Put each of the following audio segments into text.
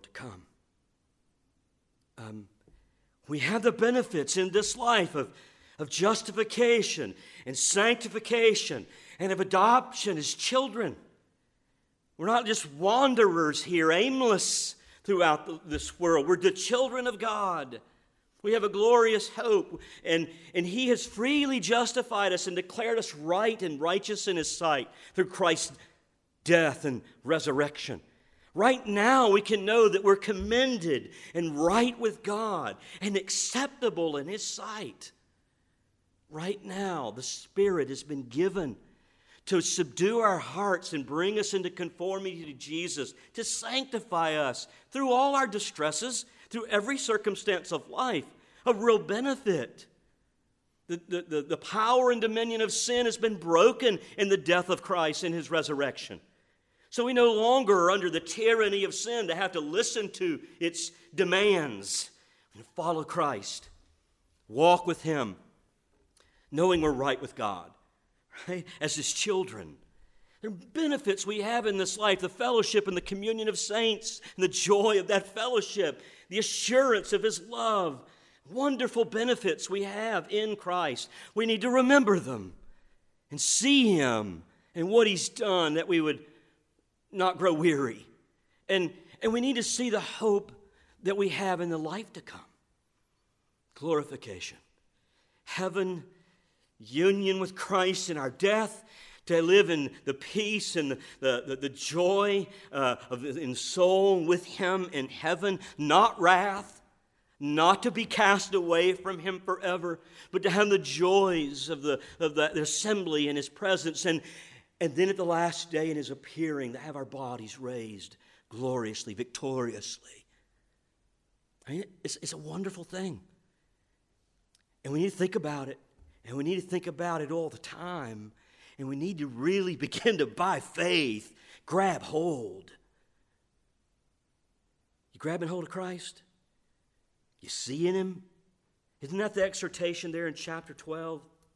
world to come. We have the benefits in this life of justification and sanctification and of adoption as children. We're not just wanderers here, aimless throughout this world. We're the children of God. We have a glorious hope, and He has freely justified us and declared us right and righteous in His sight through Christ's death and resurrection. Right now, we can know that we're commended and right with God and acceptable in His sight. Right now, the Spirit has been given to subdue our hearts and bring us into conformity to Jesus, to sanctify us through all our distresses, through every circumstance of life, a real benefit. The power and dominion of sin has been broken in the death of Christ and His resurrection. So we no longer are under the tyranny of sin to have to listen to its demands and follow Christ, walk with Him, knowing we're right with God, right? As His children. There are benefits we have in this life, the fellowship and the communion of saints, and the joy of that fellowship, the assurance of His love, wonderful benefits we have in Christ. We need to remember them and see Him and what He's done, that we would not grow weary. And we need to see the hope that we have in the life to come. Glorification. Heaven, union with Christ in our death, to live in the peace and the joy in soul with Him in heaven, not wrath, not to be cast away from Him forever, but to have the joys of the assembly in His presence, and then at the last day in His appearing, to have our bodies raised gloriously, victoriously. I mean, it's a wonderful thing. And we need to think about it. And we need to think about it all the time. And we need to really begin to, by faith, grab hold. You grabbing hold of Christ? You see in Him? Isn't that the exhortation there in chapter 12?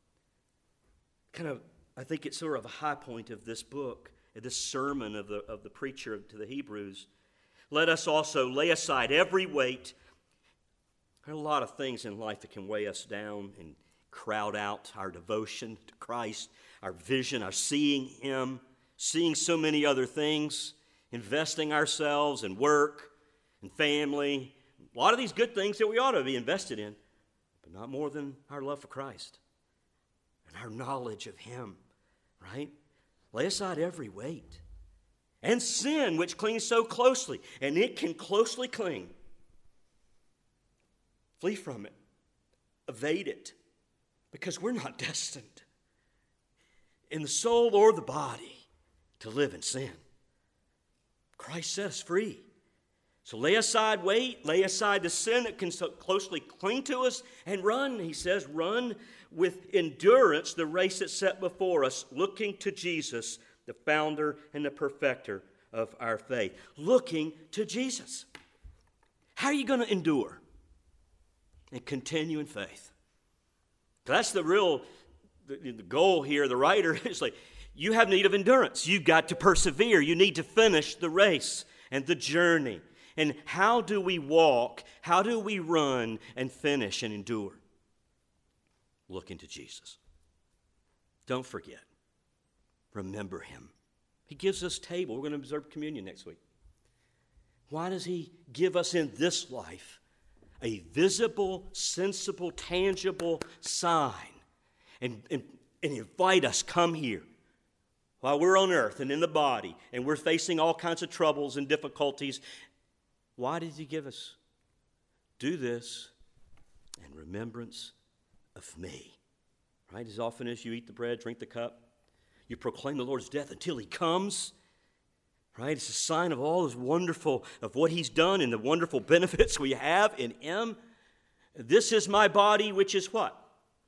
I think it's sort of a high point of this book, of this sermon of the preacher to the Hebrews. Let us also lay aside every weight. There are a lot of things in life that can weigh us down and crowd out our devotion to Christ, our vision, our seeing Him, seeing so many other things, investing ourselves in work and family. A lot of these good things that we ought to be invested in, but not more than our love for Christ and our knowledge of Him, right? Lay aside every weight and sin which clings so closely, and it can closely cling. Flee from it. Evade it. Because we're not destined in the soul or the body to live in sin. Christ set us free. So lay aside weight, lay aside the sin that can so closely cling to us, and run, he says, run with endurance the race that's set before us, looking to Jesus, the founder and the perfecter of our faith. Looking to Jesus. How are you going to endure and continue in faith? That's the real the goal here. The writer is like, you have need of endurance. You've got to persevere. You need to finish the race and the journey. And how do we walk? How do we run and finish and endure? Looking to Jesus. Don't forget. Remember Him. He gives us table. We're going to observe communion next week. Why does He give us in this life a visible, sensible, tangible sign and invite us, come here while we're on earth and in the body and we're facing all kinds of troubles and difficulties? Why did He give us? Do this in remembrance of me. Right? As often as you eat the bread, drink the cup, you proclaim the Lord's death until He comes. Right? It's a sign of all this wonderful, of what He's done and the wonderful benefits we have in Him. This is my body, which is what?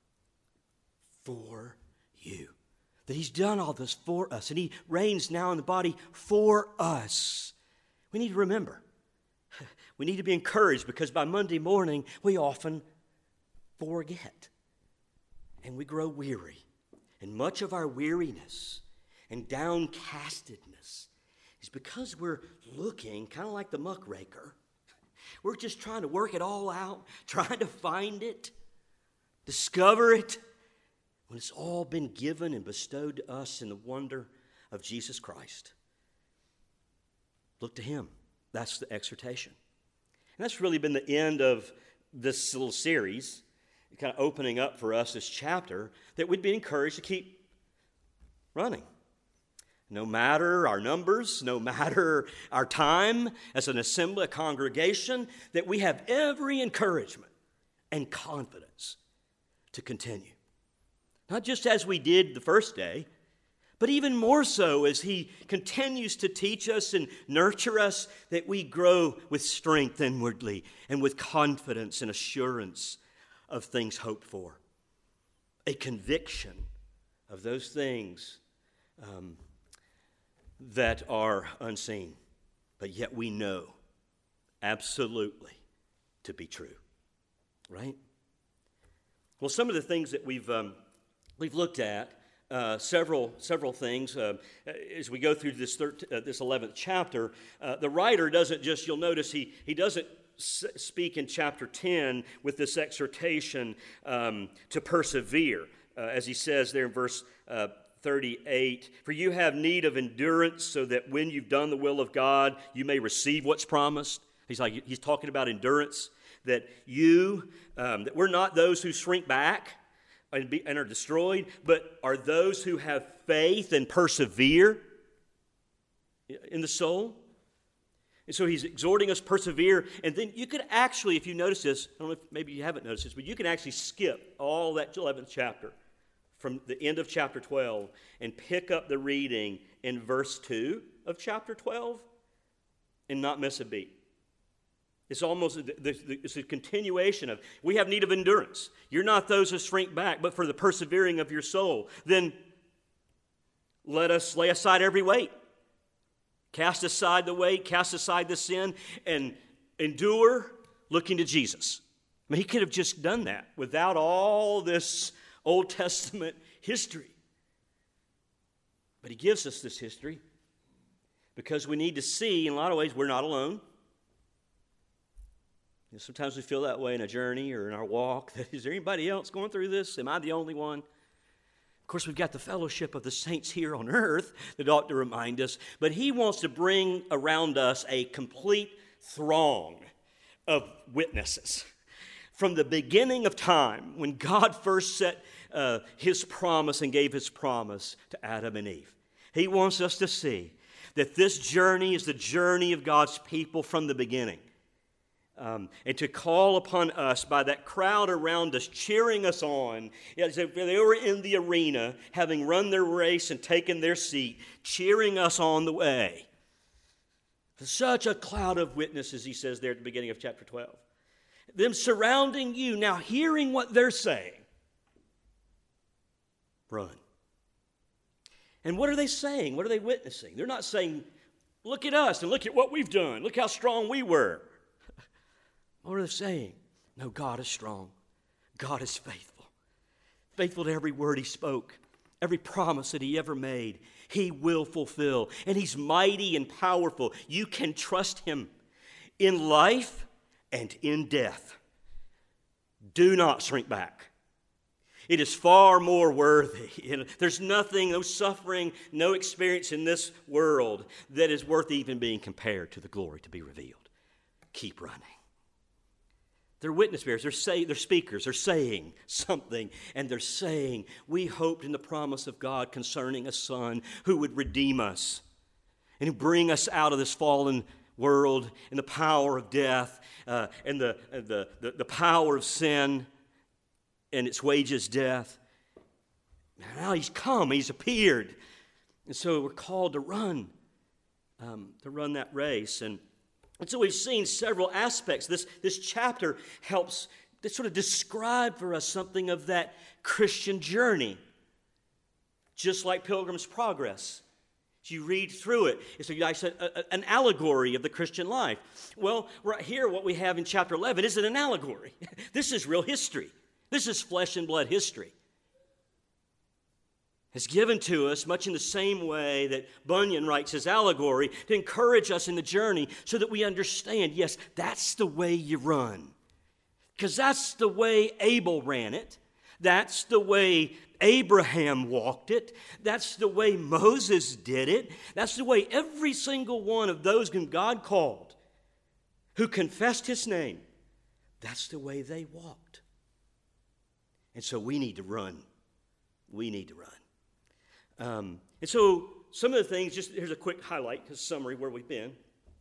For you. That He's done all this for us, and He reigns now in the body for us. We need to remember. We need to be encouraged, because by Monday morning, we often forget. And we grow weary. And much of our weariness and downcastedness is because we're looking kind of like the muckraker. We're just trying to work it all out, trying to find it, discover it, when it's all been given and bestowed to us in the wonder of Jesus Christ. Look to Him. That's the exhortation. And that's really been the end of this little series, kind of opening up for us this chapter, that we'd be encouraged to keep running. No matter our numbers, no matter our time as an assembly, a congregation, that we have every encouragement and confidence to continue. Not just as we did the first day, but even more so as He continues to teach us and nurture us, that we grow with strength inwardly and with confidence and assurance of things hoped for. A conviction of those things that are unseen, but yet we know absolutely to be true. Right? Well, some of the things that we've looked at, several things as we go through this 11th chapter. The writer doesn't just, you'll notice he doesn't speak in chapter 10 with this exhortation to persevere, as he says there in verse 38, for you have need of endurance, so that when you've done the will of God, you may receive what's promised. He's talking about endurance, that that we're not those who shrink back and are destroyed, but are those who have faith and persevere in the soul. And so he's exhorting us to persevere. And then you could actually, if you notice this, I don't know if maybe you haven't noticed this, but you can actually skip all that 11th chapter from the end of chapter 12 and pick up the reading in verse 2 of chapter 12 and not miss a beat. It's almost it's a continuation of, we have need of endurance. You're not those who shrink back, but for the persevering of your soul. Then let us lay aside every weight. Cast aside the weight, cast aside the sin, and endure looking to Jesus. I mean, he could have just done that without all this Old Testament history. But he gives us this history because we need to see, in a lot of ways, we're not alone. Sometimes we feel that way in a journey or in our walk. Is there anybody else going through this? Am I the only one? Of course, we've got the fellowship of the saints here on earth that ought to remind us. But he wants to bring around us a complete throng of witnesses. From the beginning of time, when God first set his promise and gave his promise to Adam and Eve, he wants us to see that this journey is the journey of God's people from the beginning. And to call upon us by that crowd around us, cheering us on, as if they were in the arena, having run their race and taken their seat, cheering us on the way. Such a cloud of witnesses, he says there at the beginning of chapter 12. Them surrounding you, now hearing what they're saying. Run. And what are they saying? What are they witnessing? They're not saying, look at us and look at what we've done. Look how strong we were. What are they saying? No, God is strong. God is faithful. Faithful to every word he spoke, every promise that he ever made, he will fulfill. And he's mighty and powerful. You can trust him in life and in death. Do not shrink back. It is far more worthy. There's nothing, no suffering, no experience in this world that is worth even being compared to the glory to be revealed. Keep running. They're witness bearers, they're speakers, they're saying something, and they're saying, we hoped in the promise of God concerning a Son who would redeem us and bring us out of this fallen world and the power of death and the power of sin and its wages, death. Now he's come, he's appeared. And so we're called to run that race. And so we've seen several aspects. This chapter helps to sort of describe for us something of that Christian journey, just like Pilgrim's Progress. As you read through it, it's an allegory of the Christian life. Well, right here, what we have in chapter 11 isn't an allegory. This is real history. This is flesh and blood history. is given to us much in the same way that Bunyan writes his allegory to encourage us in the journey so that we understand, yes, that's the way you run. Because that's the way Abel ran it. That's the way Abraham walked it. That's the way Moses did it. That's the way every single one of those whom God called, who confessed his name, that's the way they walked. And so we need to run. We need to run. And so some of the things, just here's a quick highlight, a summary where we've been.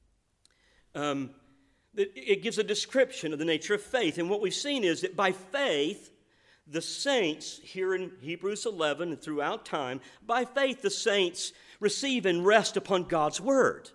It gives a description of the nature of faith. And what we've seen is that by faith, the saints, here in Hebrews 11 and throughout time, by faith the saints receive and rest upon God's word.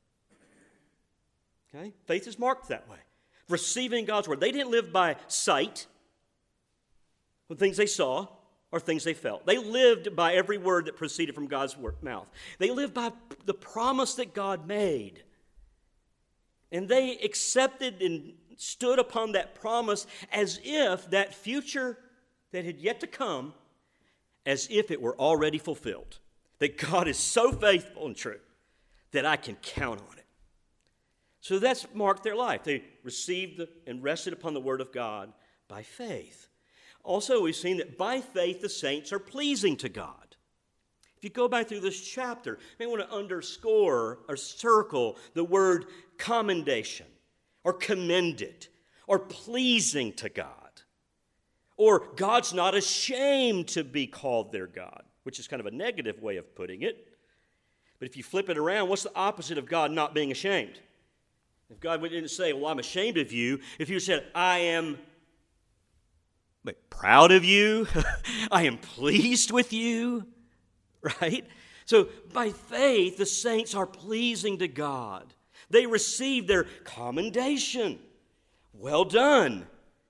Okay? Faith is marked that way. Receiving God's word. They didn't live by sight, with things they saw or things they felt. They lived by every word that proceeded from God's mouth. They lived by the promise that God made. And they accepted and stood upon that promise as if that future that had yet to come, as if it were already fulfilled. That God is so faithful and true that I can count on it. So that's marked their life. They received and rested upon the word of God by faith. Also, we've seen that by faith the saints are pleasing to God. If you go back through this chapter, you may want to underscore or circle the word commendation or commended or pleasing to God. Or God's not ashamed to be called their God, which is kind of a negative way of putting it. But if you flip it around, what's the opposite of God not being ashamed? If God didn't say, well, I'm ashamed of you, if you said, I am proud of you, I am pleased with you, right? So by faith, the saints are pleasing to God. They receive their commendation. Well done,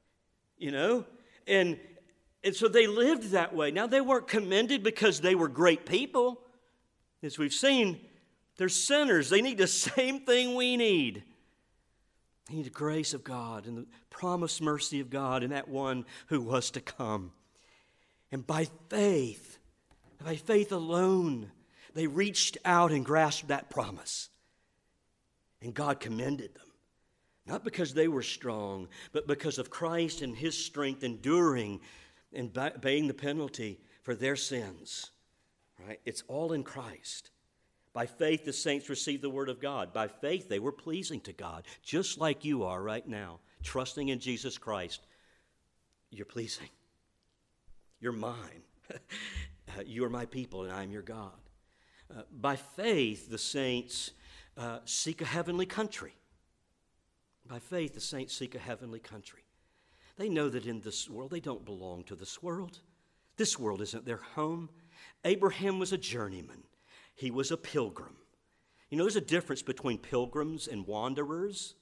And so they lived that way. Now, they weren't commended because they were great people. As we've seen, they're sinners. They need the same thing we need. They need the grace of God and the promised mercy of God and that one who was to come. And by faith alone, they reached out and grasped that promise. And God commended them. Not because they were strong, but because of Christ and his strength enduring and paying the penalty for their sins. Right? It's all in Christ. By faith, the saints received the word of God. By faith, they were pleasing to God, just like you are right now, trusting in Jesus Christ. You're pleasing. You're mine. You are my people, and I'm your God. By faith, the saints seek a heavenly country. By faith, the saints seek a heavenly country. They know that in this world, they don't belong to this world. This world isn't their home. Abraham was a journeyman. He was a pilgrim. There's a difference between pilgrims and wanderers.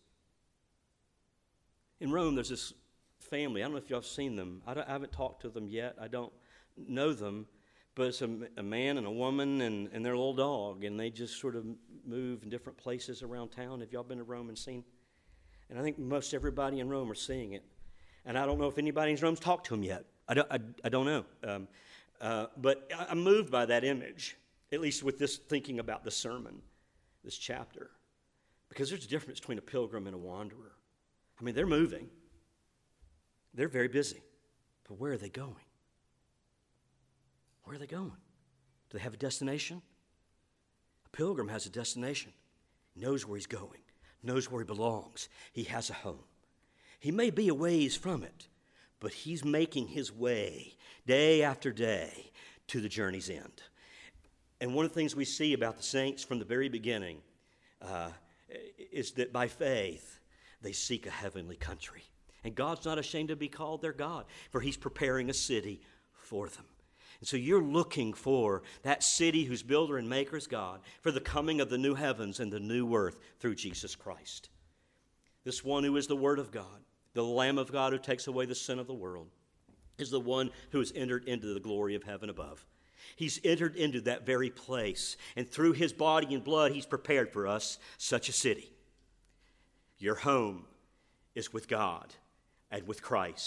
In Rome, there's this family. I don't know if y'all have seen them. I haven't talked to them yet. I don't know them. But it's a man and a woman and their little dog. And they just sort of move in different places around town. Have y'all been to Rome and seen? And I think most everybody in Rome are seeing it. And I don't know if anybody in Rome's talked to them yet. I don't know. But I'm moved by that image, at least with this thinking about the sermon, this chapter. Because there's a difference between a pilgrim and a wanderer. I mean, they're moving. They're very busy. But where are they going? Where are they going? Do they have a destination? A pilgrim has a destination. He knows where he's going. Knows where he belongs. He has a home. He may be a ways from it, but he's making his way day after day to the journey's end. And one of the things we see about the saints from the very beginning is that by faith, they seek a heavenly country. And God's not ashamed to be called their God, for he's preparing a city for them. And so you're looking for that city whose builder and maker is God, for the coming of the new heavens and the new earth through Jesus Christ. This one who is the Word of God, the Lamb of God who takes away the sin of the world, is the one who has entered into the glory of heaven above. He's entered into that very place, and through his body and blood, he's prepared for us such a city. Your home is with God and with Christ.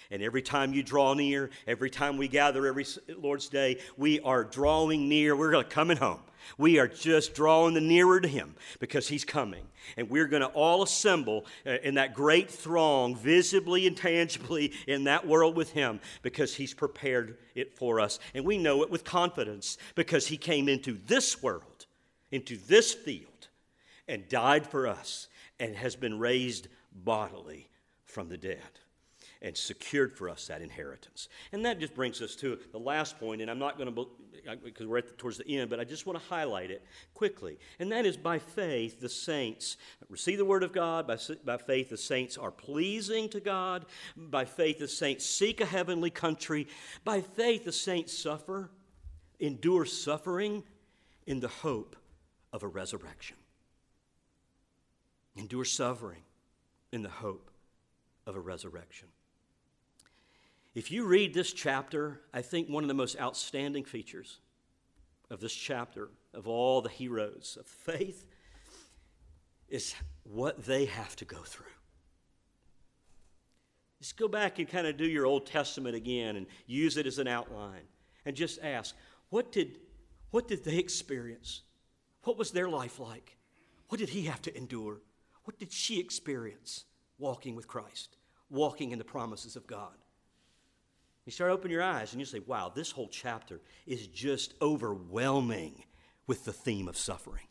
And every time you draw near, every time we gather every Lord's Day, we are drawing near. We're coming home. We are just drawing the nearer to Him because He's coming. And we're going to all assemble in that great throng, visibly and tangibly in that world with Him because He's prepared it for us. And we know it with confidence because He came into this world, into this field, and died for us and has been raised bodily from the dead and secured for us that inheritance. And that just brings us to the last point, and I'm not going to, because we're towards the end, but I just want to highlight it quickly. And that is by faith, the saints receive the Word of God. By faith, the saints are pleasing to God. By faith, the saints seek a heavenly country. By faith, the saints endure suffering in the hope of a resurrection. Endure suffering in the hope of a resurrection. If you read this chapter, I think one of the most outstanding features of this chapter, of all the heroes of faith, is what they have to go through. Just go back and kind of do your Old Testament again and use it as an outline and just ask, what did they experience? What was their life like? What did he have to endure? What did she experience walking with Christ, walking in the promises of God? You start opening your eyes and you say, wow, this whole chapter is just overwhelming with the theme of suffering.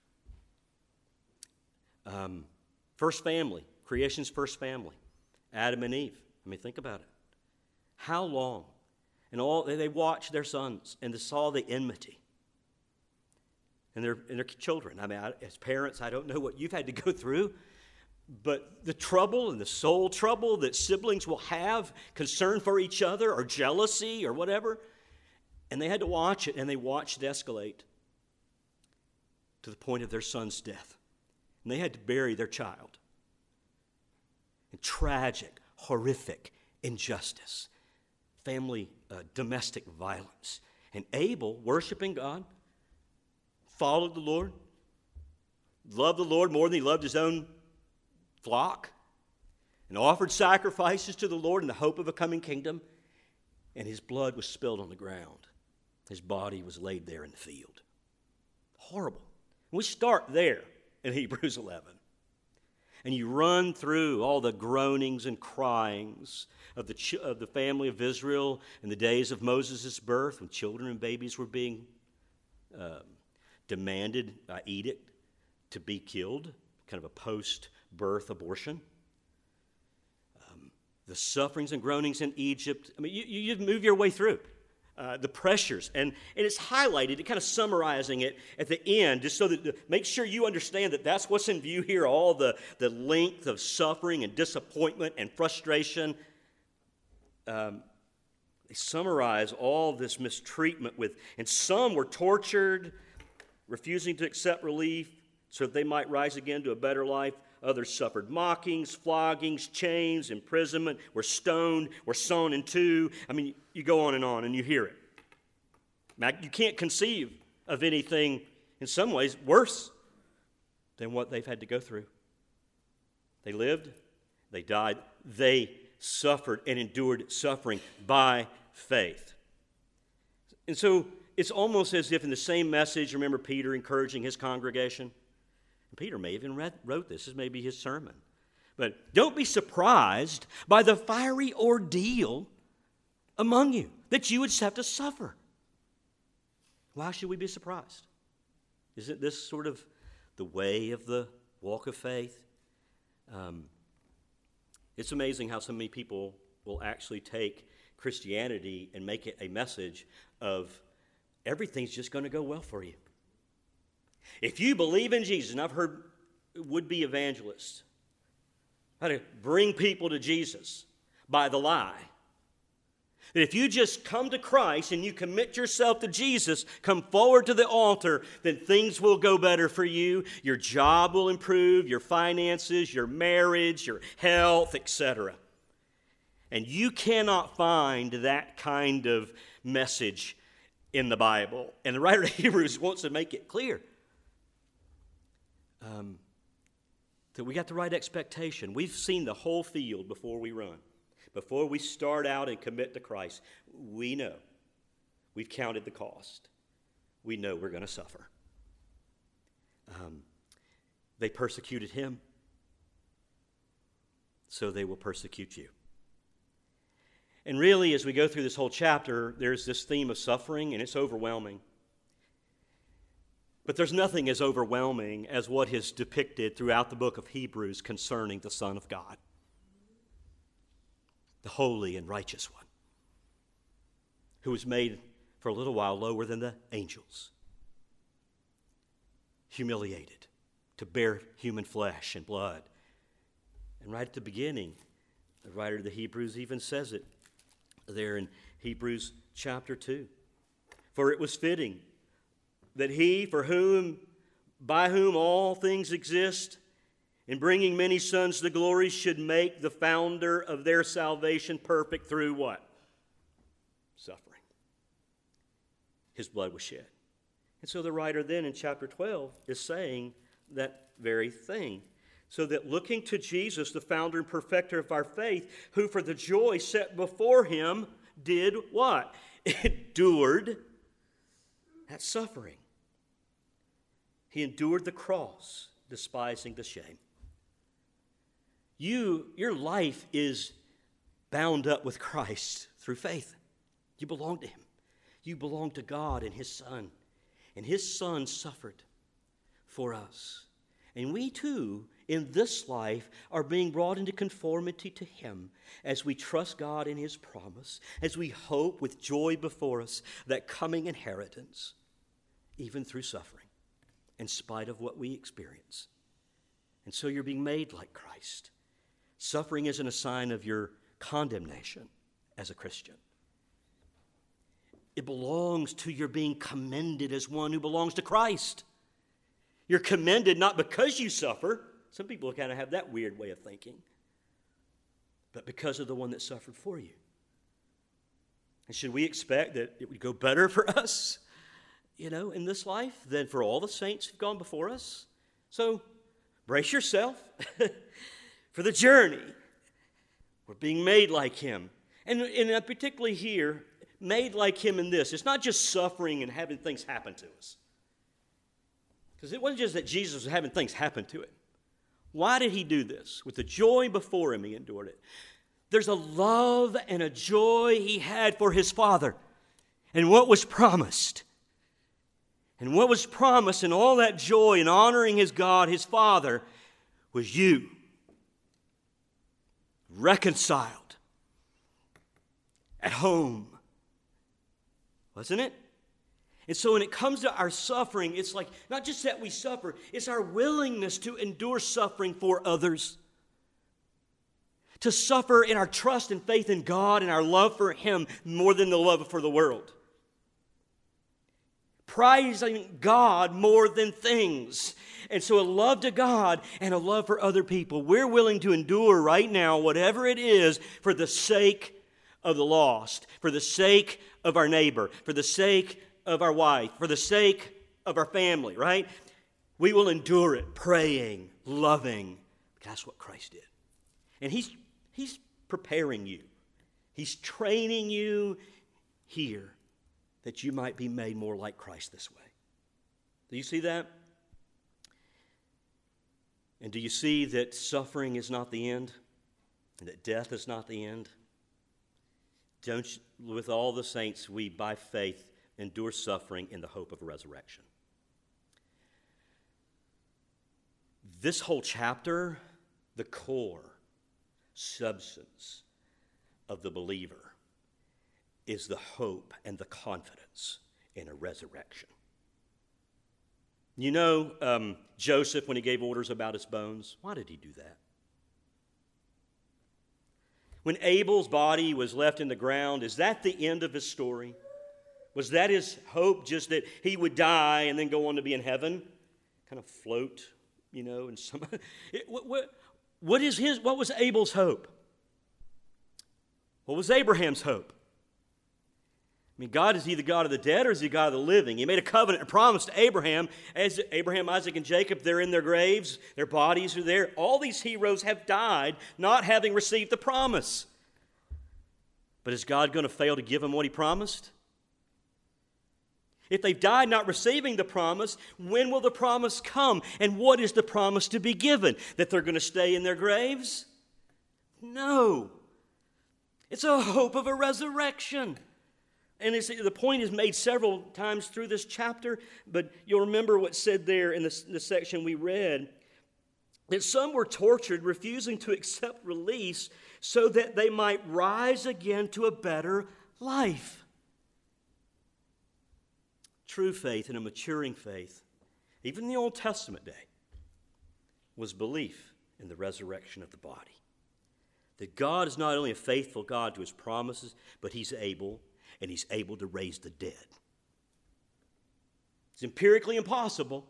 First family, creation's first family, Adam and Eve. I mean, think about it. How long? And they watched their sons and they saw the enmity and their children. I mean, as parents, I don't know what you've had to go through, but the trouble and the soul trouble that siblings will have, concern for each other or jealousy or whatever, and they had to watch it, and they watched it escalate to the point of their son's death. And they had to bury their child. And tragic, horrific injustice, family, domestic violence. And Abel, worshiping God, followed the Lord, loved the Lord more than he loved his own flock, and offered sacrifices to the Lord in the hope of a coming kingdom, and his blood was spilled on the ground. His body was laid there in the field. Horrible. We start there in Hebrews 11. And you run through all the groanings and cryings of the family of Israel in the days of Moses' birth, when children and babies were being demanded by edict to be killed, kind of a post-birth abortion. The sufferings and groanings in Egypt. I mean, you move your way through the pressures. And it's highlighted, kind of summarizing it at the end, just so that make sure you understand that that's what's in view here, all the length of suffering and disappointment and frustration. They summarize all this mistreatment and some were tortured, refusing to accept relief so that they might rise again to a better life. Others suffered mockings, floggings, chains, imprisonment, were stoned, were sawn in two. I mean, you go on and you hear it. Now, you can't conceive of anything, in some ways, worse than what they've had to go through. They lived, they died, they suffered and endured suffering by faith. And so it's almost as if in the same message, remember Peter encouraging his congregation? Peter may even wrote this. This may be his sermon. But don't be surprised by the fiery ordeal among you that you would have to suffer. Why should we be surprised? Isn't this sort of the way of the walk of faith? It's amazing how so many people will actually take Christianity and make it a message of everything's just going to go well for you. If you believe in Jesus, and I've heard would-be evangelists how to bring people to Jesus by the lie, that if you just come to Christ and you commit yourself to Jesus, come forward to the altar, then things will go better for you. Your job will improve, your finances, your marriage, your health, etc. And you cannot find that kind of message in the Bible. And the writer of Hebrews wants to make it clear that we got the right expectation. We've seen the whole field before we run. before we start out and commit to Christ, we know, we've counted the cost. We know we're going to suffer. They persecuted him, so they will persecute you. And really, as we go through this whole chapter, there's this theme of suffering, and it's overwhelming. But there's nothing as overwhelming as what is depicted throughout the book of Hebrews concerning the Son of God, the holy and righteous one, who was made for a little while lower than the angels, humiliated to bear human flesh and blood. And right at the beginning, the writer of the Hebrews even says it there in Hebrews chapter 2. For it was fitting that he, by whom all things exist, in bringing many sons to glory, should make the founder of their salvation perfect through what? Suffering. His blood was shed. And so the writer then in chapter 12 is saying that very thing. So that looking to Jesus, the founder and perfecter of our faith, who for the joy set before him did what? Endured that suffering. He endured the cross, despising the shame. Your life is bound up with Christ through faith. You belong to him. You belong to God and his Son. And his Son suffered for us. And we too, in this life, are being brought into conformity to him as we trust God in his promise, as we hope with joy before us that coming inheritance, even through suffering, in spite of what we experience. And so you're being made like Christ. Suffering isn't a sign of your condemnation as a Christian. It belongs to your being commended as one who belongs to Christ. You're commended not because you suffer. Some people kind of have that weird way of thinking. But because of the one that suffered for you. And should we expect that it would go better for us, in this life than for all the saints who've gone before us? So brace yourself for the journey. We're being made like him. And particularly here, made like him in this. It's not just suffering and having things happen to us. Because it wasn't just that Jesus was having things happen to him. Why did he do this? With the joy before him, he endured it. There's a love and a joy he had for his Father and what was promised. And what was promised in all that joy and honoring his God, his Father, was you. Reconciled. At home. Wasn't it? And so when it comes to our suffering, it's like not just that we suffer, it's our willingness to endure suffering for others. To suffer in our trust and faith in God and our love for him more than the love for the world. Prizing God more than things. And so a love to God and a love for other people. We're willing to endure right now whatever it is for the sake of the lost, for the sake of our neighbor, for the sake of our wife, for the sake of our family, right? We will endure it, praying, loving. That's what Christ did. And He's preparing you. He's training you here that you might be made more like Christ this way. Do you see that? And do you see that suffering is not the end? And that death is not the end? With all the saints, we, by faith, endure suffering in the hope of resurrection. This whole chapter, the core substance of the believer is the hope and the confidence in a resurrection. Joseph, when he gave orders about his bones, why did he do that? When Abel's body was left in the ground, is that the end of his story? Was that his hope, just that he would die and then go on to be in heaven? Kind of float, and some. What was Abel's hope? What was Abraham's hope? God, is he the God of the dead or is he the God of the living? He made a covenant and promise to Abraham. As Abraham, Isaac, and Jacob, they're in their graves. Their bodies are there. All these heroes have died not having received the promise. But is God going to fail to give them what He promised? If they've died not receiving the promise, when will the promise come? And what is the promise to be given? That they're going to stay in their graves? No. It's a hope of a resurrection. And the point is made several times through this chapter, but you'll remember what's said there in the section we read, that some were tortured, refusing to accept release so that they might rise again to a better life. True faith and a maturing faith, even in the Old Testament day, was belief in the resurrection of the body. That God is not only a faithful God to His promises, but He's able, and He's able to raise the dead. It's empirically impossible,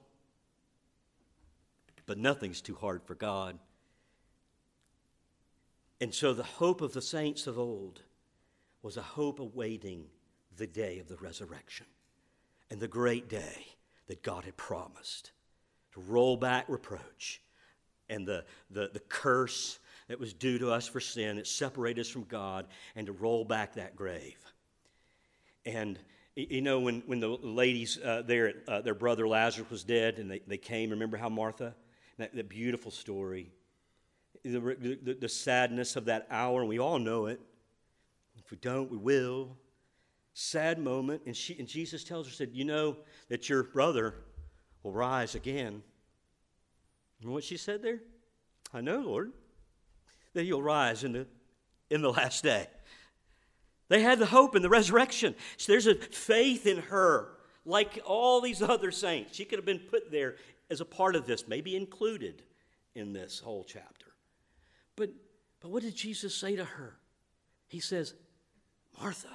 but nothing's too hard for God. And so the hope of the saints of old was a hope awaiting the day of the resurrection and the great day that God had promised to roll back reproach and the curse that was due to us for sin, that separated us from God, and to roll back that grave. And you know, when the ladies there, their brother Lazarus was dead, and they came, remember how Martha, that beautiful story, the sadness of that hour, and we all know it. If we don't, we will. Sad moment, and Jesus tells her, said, you know that your brother will rise again. You know what she said there? I know, Lord, that He'll rise in the last day. They had the hope in the resurrection. So there's a faith in her, like all these other saints. She could have been put there as a part of this, maybe included in this whole chapter. But what did Jesus say to her? He says, Martha,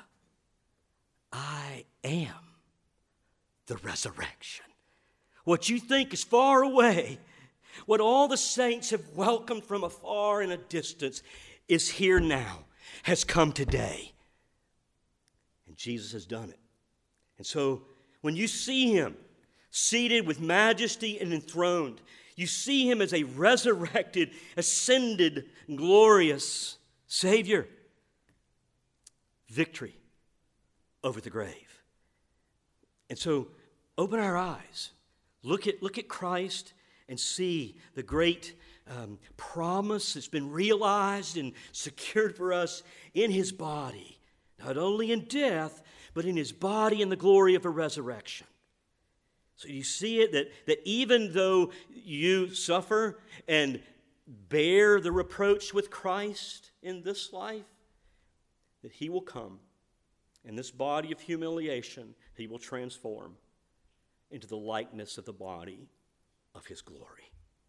I am the resurrection. What you think is far away, what all the saints have welcomed from afar and a distance, is here now, has come today. And Jesus has done it. And so when you see Him seated with majesty and enthroned, you see Him as a resurrected, ascended, glorious Savior. Victory over the grave. And so open our eyes. Look at Christ and see the great promise that's been realized and secured for us in His body. Not only in death, but in His body and the glory of a resurrection. So you see it that even though you suffer and bear the reproach with Christ in this life, that He will come, and this body of humiliation He will transform into the likeness of the body of His glory.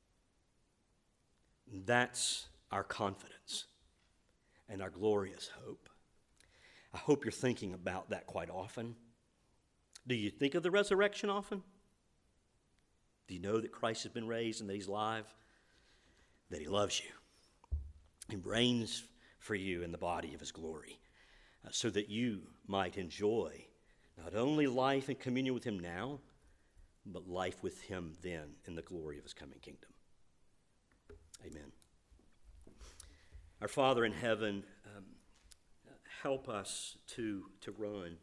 That's our confidence and our glorious hope. I hope you're thinking about that quite often. Do you think of the resurrection often? Do you know that Christ has been raised and that He's alive? That He loves you and reigns for you in the body of His glory, so that you might enjoy not only life and communion with Him now, but life with Him then in the glory of His coming kingdom. Amen. Our Father in heaven, help us to run.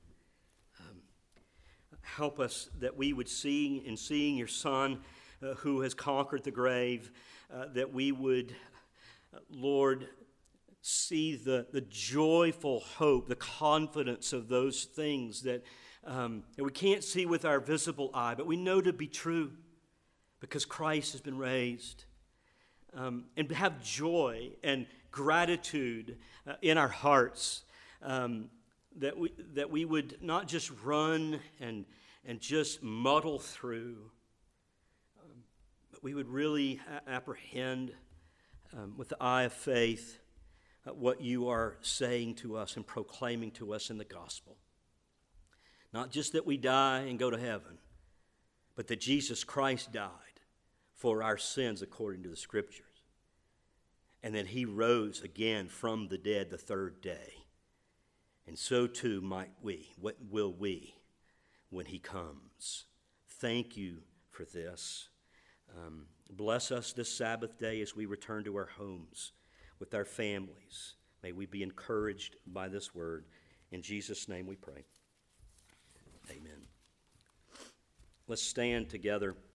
Help us that we would see, in seeing Your Son who has conquered the grave, that we would, Lord, see the joyful hope, the confidence of those things that we can't see with our visible eye, but we know to be true because Christ has been raised. And have joy and gratitude in our hearts, that we would not just run and just muddle through, but we would really apprehend with the eye of faith what You are saying to us and proclaiming to us in the gospel. Not just that we die and go to heaven, but that Jesus Christ died for our sins according to the Scriptures, and that He rose again from the dead the third day. And so too might we, what will we, when He comes. Thank You for this. Bless us this Sabbath day as we return to our homes with our families, May we be encouraged by this word. In Jesus' name we pray. Amen. Let's stand together.